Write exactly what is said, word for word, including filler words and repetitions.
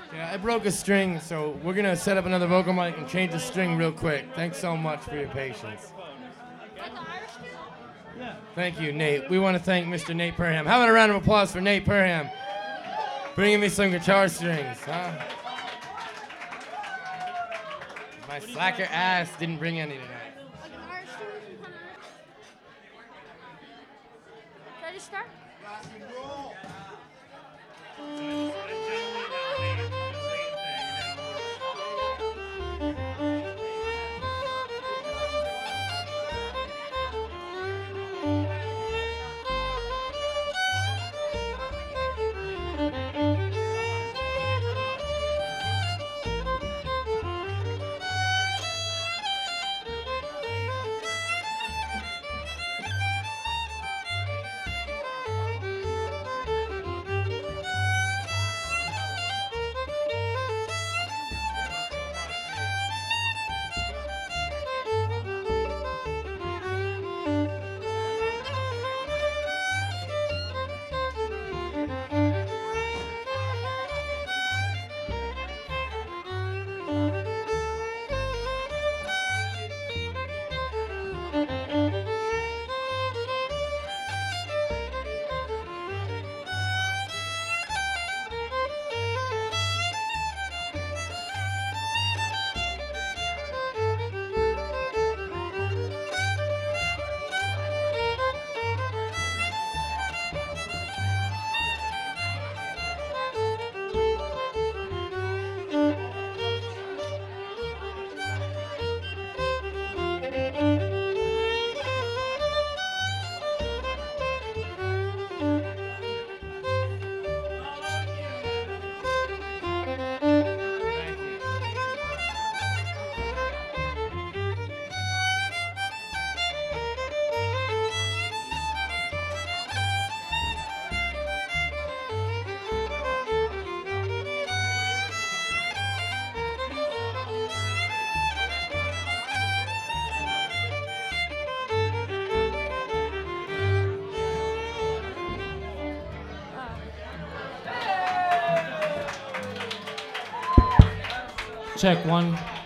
Yeah, I broke a string, so we're gonna set up another vocal mic and change the string real quick. Thanks so much for your patience. Thank you, Nate. We want to thank Mister Nate Perham. How about a round of applause for Nate Perham? Bringing me some guitar strings, huh? My slacker ass didn't bring any tonight. Should I just start? Check one.